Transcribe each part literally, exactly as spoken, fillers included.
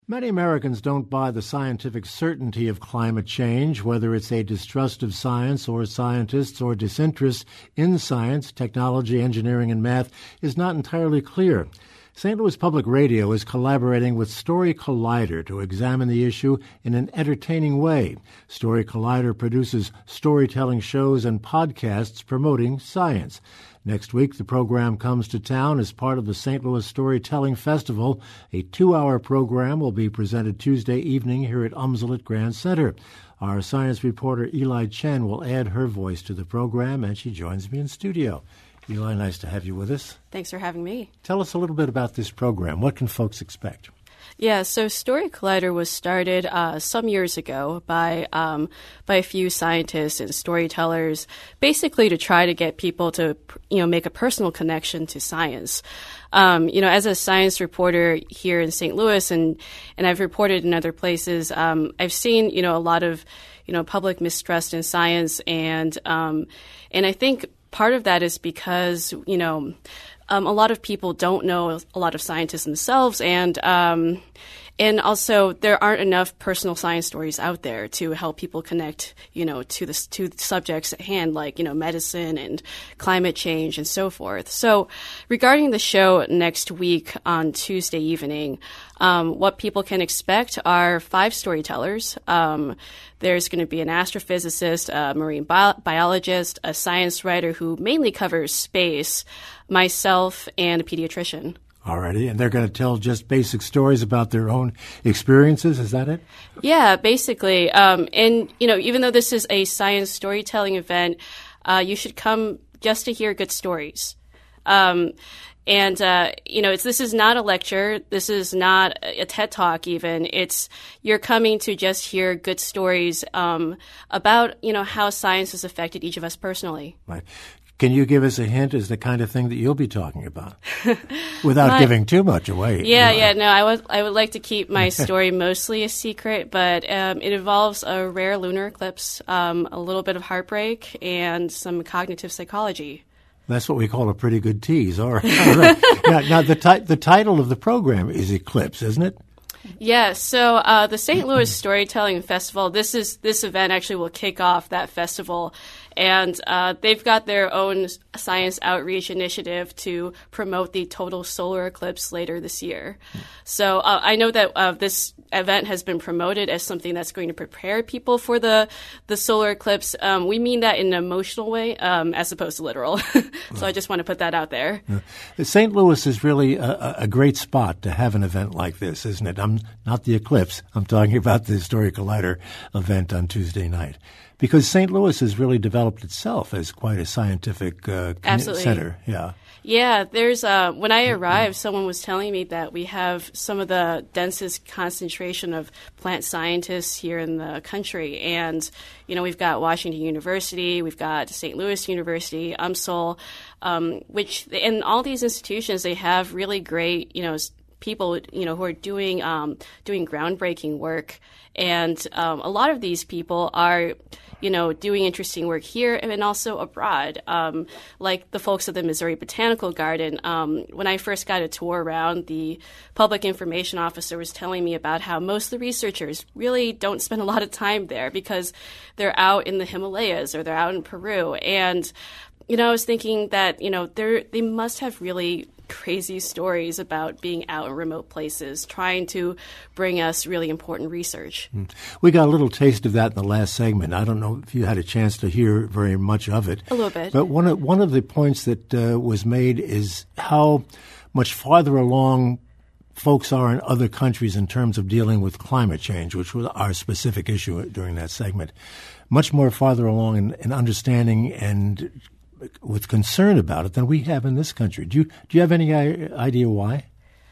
Many Americans don't buy the scientific certainty of climate change, whether it's a distrust of science or scientists or disinterest in science, technology, engineering, and math is not entirely clear. Saint Louis Public Radio is collaborating with Story Collider to examine the issue in an entertaining way. Story Collider produces storytelling shows and podcasts promoting science. Next week, the program comes to town as part of the Saint Louis Storytelling Festival. A two-hour program will be presented Tuesday evening here at Umsel Grand Center. Our science reporter Eli Chen will add her voice to the program, and she joins me in studio. Eli, nice to have you with us. Thanks for having me. Tell us a little bit about this program. What can folks expect? Yeah, so Story Collider was started uh, some years ago by um, by a few scientists and storytellers, basically to try to get people to, you know, make a personal connection to science. Um, you know, as a science reporter here in Saint Louis, and and I've reported in other places, um, I've seen, you know, a lot of, you know, public mistrust in science, and um, and I think part of that is because, you know, Um, a lot of people don't know a lot of scientists themselves, and um, and also there aren't enough personal science stories out there to help people connect, you know, to the to the subjects at hand, like, you know, medicine and climate change and so forth. So, regarding the show next week on Tuesday evening, um, what people can expect are five storytellers. Um, There's going to be an astrophysicist, a marine bio- biologist, a science writer who mainly covers space, myself, and a pediatrician. Alrighty, and they're going to tell just basic stories about their own experiences. Is that it? Yeah, basically. Um, and, you know, even though this is a science storytelling event, uh, you should come just to hear good stories. Um, and, uh, you know, it's, this is not a lecture. This is not a TED Talk even. It's, you're coming to just hear good stories um, about, you know, how science has affected each of us personally. Right. Can you give us a hint as the kind of thing that you'll be talking about without my, giving too much away? Yeah, you know? yeah. No, I would, I would like to keep my story mostly a secret, but um, it involves a rare lunar eclipse, um, a little bit of heartbreak, and some cognitive psychology. That's what we call a pretty good tease. All right. All right. now, now the, ti- the title of the program is Eclipse, isn't it? Yeah, so uh, the Saint Louis Storytelling Festival, this is this event actually will kick off that festival, and uh, they've got their own science outreach initiative to promote the total solar eclipse later this year. So uh, I know that uh, this event has been promoted as something that's going to prepare people for the the solar eclipse. Um, we mean that in an emotional way, um, as opposed to literal. So I just want to put that out there. Yeah. Saint Louis is really a, a great spot to have an event like this, isn't it? I'm not the eclipse. I'm talking about the Story Collider event on Tuesday night. Because Saint Louis has really developed itself as quite a scientific uh, Absolutely. center. Yeah. Yeah, there's uh, when I arrived, someone was telling me that we have some of the densest concentration of plant scientists here in the country. And, you know, we've got Washington University, we've got Saint Louis University, UMSL, um, which, and all these institutions, they have really great, you know, people, you know, who are doing um, doing groundbreaking work. And um, a lot of these people are, you know, doing interesting work here and also abroad, um, like the folks at the Missouri Botanical Garden. Um, when I first got a tour around, the public information officer was telling me about how most of the researchers really don't spend a lot of time there because they're out in the Himalayas or they're out in Peru. And, you know, I was thinking that, you know, they're, they must have really crazy stories about being out in remote places, trying to bring us really important research. We got a little taste of that in the last segment. I don't know if you had a chance to hear very much of it. A little bit. But one of, one of the points that uh, was made is how much farther along folks are in other countries in terms of dealing with climate change, which was our specific issue during that segment. Much more farther along in, in understanding and with concern about it than we have in this country. Do you do you have any idea why?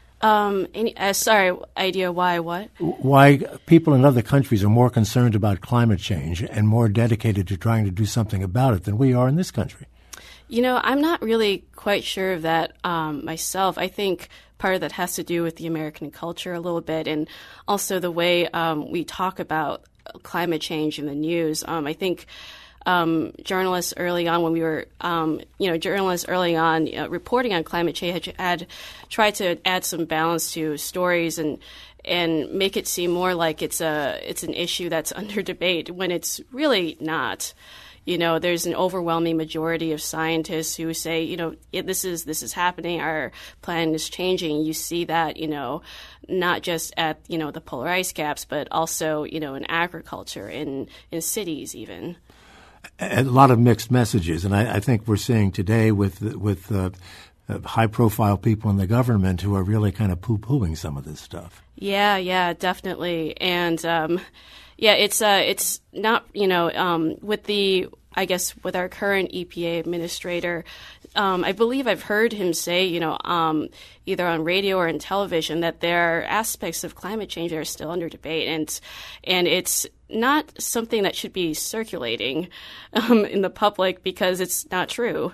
Um, any, uh, sorry, idea why what? Why people in other countries are more concerned about climate change and more dedicated to trying to do something about it than we are in this country? You know, I'm not really quite sure of that um, myself. I think part of that has to do with the American culture a little bit, and also the way um, we talk about climate change in the news. Um, I think um, journalists early on when we were, um, you know, journalists early on uh, reporting on climate change had, had tried to add some balance to stories and and make it seem more like it's a it's an issue that's under debate when it's really not. You know, there's an overwhelming majority of scientists who say, you know, this is this is happening. Our planet is changing. You see that, you know, not just at, you know, the polar ice caps, but also, you know, in agriculture, in in cities even. A lot of mixed messages, and I, I think we're seeing today with with uh, uh, high-profile people in the government who are really kind of poo-pooing some of this stuff. Yeah, yeah, definitely, and. Um, Yeah, it's uh, it's not, you know, um, with the, I guess, with our current E P A administrator, um, I believe I've heard him say, you know, um, either on radio or in television, that there are aspects of climate change that are still under debate, and and it's not something that should be circulating um, in the public because it's not true.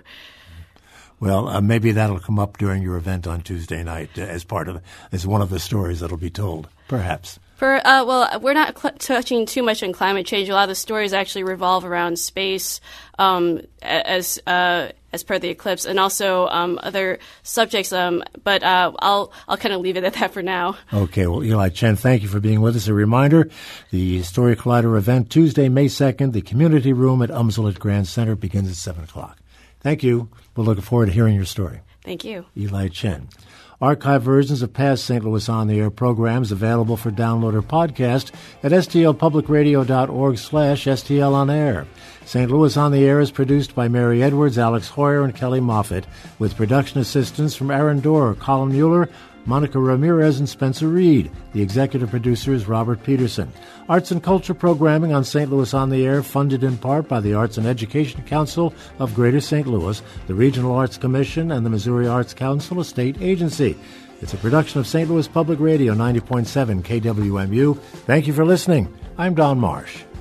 Well, uh, maybe that'll come up during your event on Tuesday night uh, as part of as one of the stories that'll be told, perhaps. For, uh, well, we're not cl- touching too much on climate change. A lot of the stories actually revolve around space, um, as uh, as per the eclipse, and also um, other subjects. Um, but uh, I'll I'll kind of leave it at that for now. Okay. Well, Eli Chen, thank you for being with us. A reminder: the Story Collider event Tuesday, May second, the Community Room at Umswell Grand Center begins at seven o'clock. Thank you. We're looking forward to hearing your story. Thank you, Eli Chen. Archive versions of past Saint Louis On the Air programs available for download or podcast at stlpublicradio.org slash STL On Air. Saint Louis On the Air is produced by Mary Edwards, Alex Hoyer, and Kelly Moffitt, with production assistance from Aaron Dorr, Colin Mueller, Monica Ramirez, and Spencer Reed. The executive producer is Robert Peterson. Arts and culture programming on Saint Louis On the Air, funded in part by the Arts and Education Council of Greater Saint Louis, the Regional Arts Commission, and the Missouri Arts Council, a state agency. It's a production of Saint Louis Public Radio, ninety point seven K W M U. Thank you for listening. I'm Don Marsh.